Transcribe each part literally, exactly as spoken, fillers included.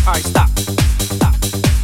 Alright, stop. Stop.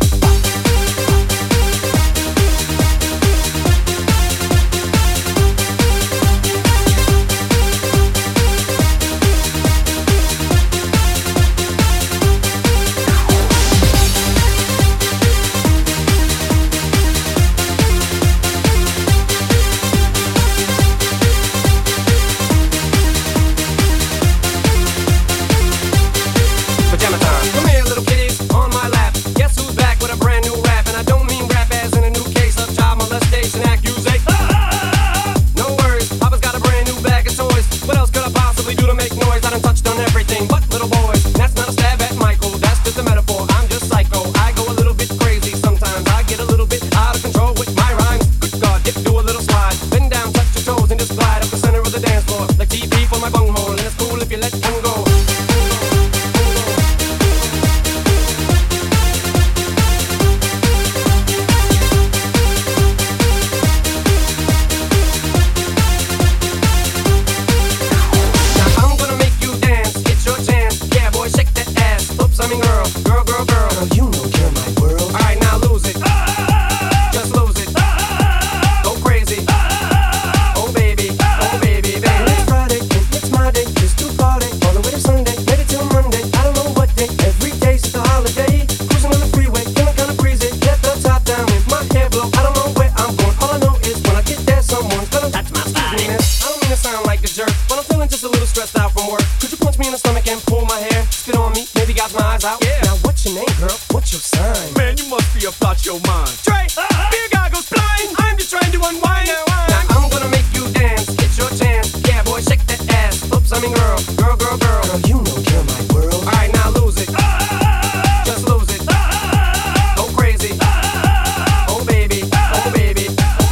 Pajama time. Come here, little kitties, on my lap. Guess who's back with a brand new rap? And I don't mean rap as in a new case of child molestation accusation. No worries, Papa's got a brand new bag of toys. What else could I possibly do to make noise? I done touched on everything but little boys. That's not a stab at Michael, that's just a metaphor. I'm just psycho. I go a little bit crazy sometimes. I get a little bit out of control with my rhymes. Good God, dip, do a little slide. Bend down, touch your toes, and just glide up the center of the dance floor. Like T P for my bunghole, and it's cool if you let them go. I mean girl, girl, girl, girl. Girl, you know you're my world. Alright, now lose it. Just lose it. Go crazy. Oh baby, oh baby, baby. It's Friday, it's my day. It's to party all the way to Sunday, maybe till Monday. I don't know what day. Every day's a holiday. Cruising on the freeway, feeling kinda breezy. Get the top down with my hair blow. I don't know where I'm going. All I know is when I get there, someone's gonna touch my body. I don't mean to sound like a jerk, but I'm feeling just a little stressed out from work. Could you punch me in the stomach and pull my hair? Spit on me, maybe got my eyes out. Yeah. Now what's your name, girl? What's your sign? Man, you must be about your mind. Trey, beer goggles blind. I'm just trying to unwind. Now, now I'm gonna make you dance. It's your chance. Yeah, boy, shake that ass. Oops, I mean girl, girl, girl, girl. Girl, you know you're my world. All right, now lose it. Just lose it. Go crazy. Oh baby, oh baby.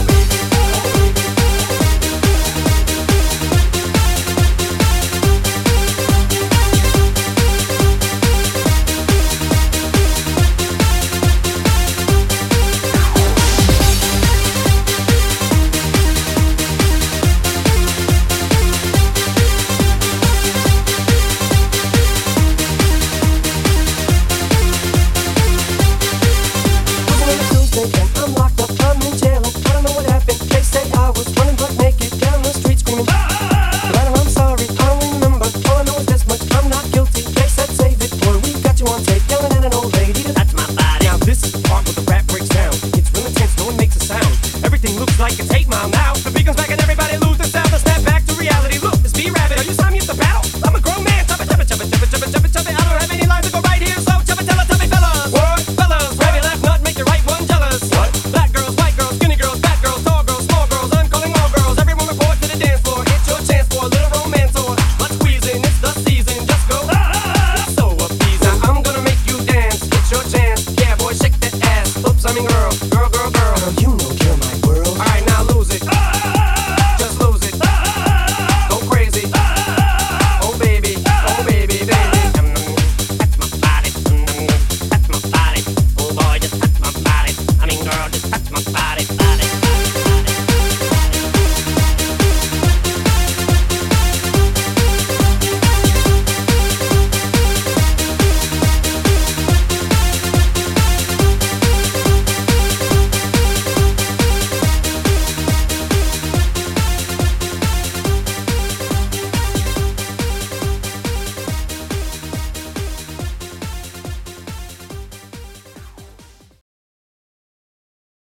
I'm locked up, I'm in jail. I don't know what happened. They say I was running butt naked down the street screaming. Later, I'm sorry, I don't remember. All I know is this much, I'm not guilty. They said save it, boy, we got you on tape. Yelling at an old lady to touch my body. Now this is the part where the rap breaks down. It's real intense, no one makes a sound. Everything looks like it's eight mile now.